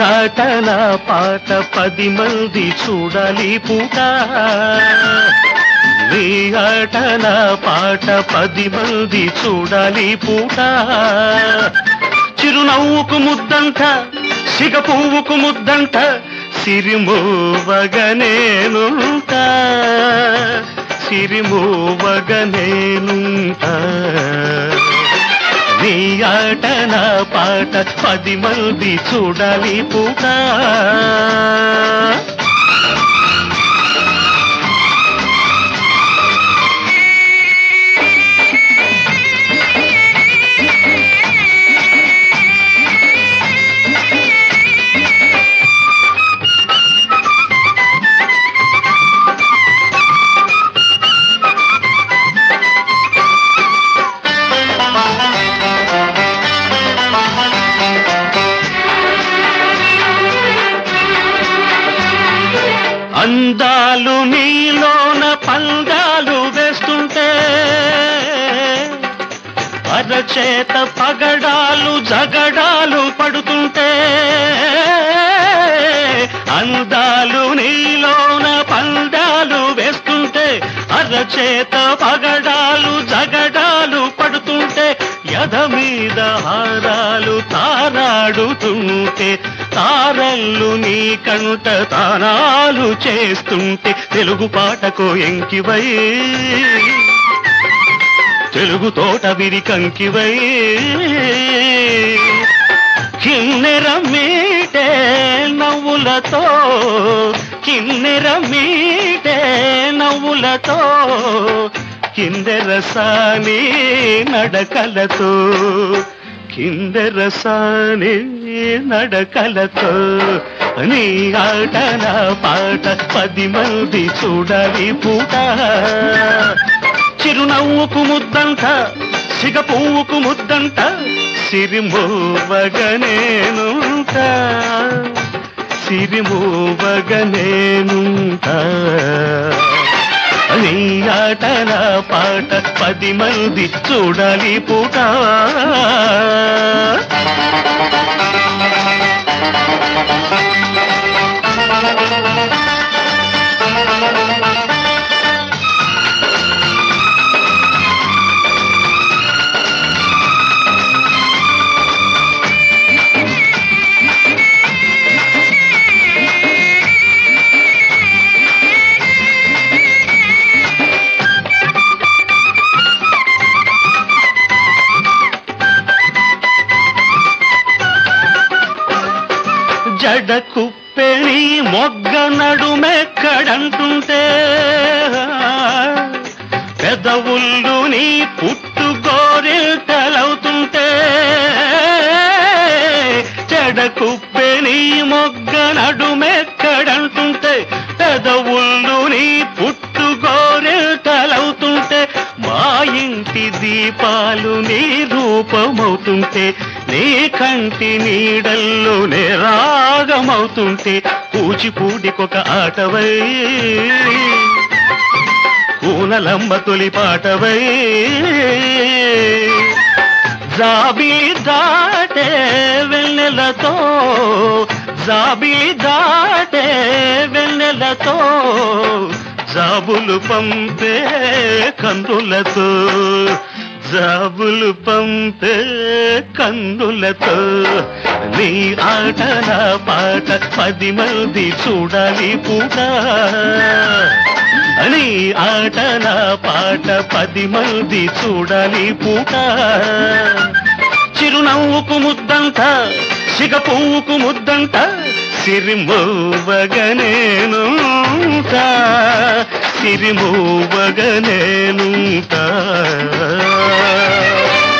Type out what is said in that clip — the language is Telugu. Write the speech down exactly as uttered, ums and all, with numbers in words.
ఆట నా పాట పది మంది చూడాలి పూట. నీ ఆట నా పాట పది మంది చూడాలి పూట. చిరునవ్వుకు ముద్దంట, సిగ పువ్వుకు ముద్దంట, సిరిమూవగనేనుంటా, సిరిమూవగనేనుంటా. నీ ఆట నా పాట పది మంది చూడాలి పూట. అందాలు నీలోన పందాలు వేస్తుంటే, అరచేత పగడాలు జగడాలు పడుతుంటే. అందాలు నీలోన పందాలు వేస్తుంటే, అరచేత పగడాలు జగడాలు పడుతుంటే. యద మీద హారాలు తారాడుతుంటే, తారల్లు నీ కంట తానాలు చేస్తుంటే. తెలుగు పాటకు ఎంకివై, తెలుగు తోట విరికంకివై. కిన్నెర మీటే నవ్వులతో, కిన్నెర మీటే నవ్వులతో, కిందెరసాని నడకలతో, కిందెరసాని నడకలతో. నీ ఆట నా పాట పది మంది చూడాలి పూట. చిరునవ్వుకు ముద్దంట, సిగ పువ్వుకు ముద్దంట, సిరిమూవగనేనుంటా, సిరిమూవగనేనుంటా. నీ ఆట నా పాట పది మంది చూడాలి పూట. జడ కుప్పెని మొగ్గ నడుమెక్కడంటుంటే, పెదవుళ్ళు నీ పుట్టు గోరిల్తలవుతుంటే. జడ కుప్పెని మొగ్గ నడుమెక్కడంటుంటే, పెదవుళ్ళు నీ పుట్టు గోరిల్తలవుతుంటే. మా ఇంటి దీపాలు నీ రూపమవుతుంటే, నీ కంటి నీడల్లో నే రాగమవుతుంటే. కూచిపూడికొక ఆటవై, కూనలమ్మ తొలి పాటవై. జాబిలి దాటే వెన్నెలతో, జాబిలి దాటే వెన్నెలతో, జాబులు పంపే కందులతో, జాబులు పంపే కందులతో. నీ ఆట నా పాట పది మంది చూడాలి పూట. నీ ఆట నా పాట పది మంది చూడాలి పూట. చిరునవ్వుకు ముద్దంట, సిగ పువ్వుకు ముద్దంట, సిరిమూవగనేనుంటా, సిరిమూవగనేనుంటా.